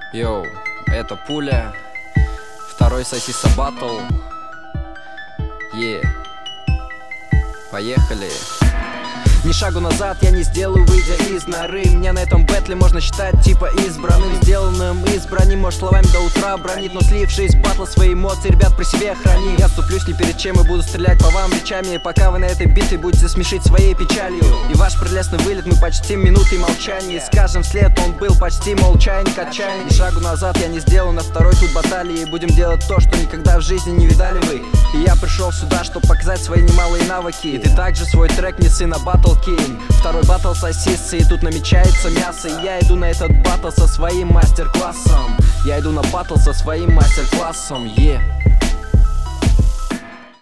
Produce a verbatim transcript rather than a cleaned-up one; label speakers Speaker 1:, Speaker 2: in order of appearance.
Speaker 1: Йоу, это Пуля, второй Сосиса Баттл. Е, поехали. Ни шагу назад я не сделаю, выйдя из норы. Меня на этом бэтле можно считать типа избранным, сделанным из брони. Может словами до утра бронить, но слившись в батл свои эмоции, ребят, при себе храни. Я ступлюсь ни перед чем и буду стрелять по вам речами, пока вы на этой битве будете смешить своей печалью. И ваш прелестный вылет мы почти минутой молчания. Скажем вслед, он был почти молчайник отчаяния. Ни шагу назад я не сделаю на второй тут баталии. Будем делать то, что никогда в жизни не видали вы. И я пришел сюда, чтобы показать свои немалые навыки. И ты также свой трек неси на батл. King. Второй батл сосисы, и тут намечается мясо. И я иду на этот батл со своим мастер-классом. Я иду на батл со своим мастер-классом, е yeah.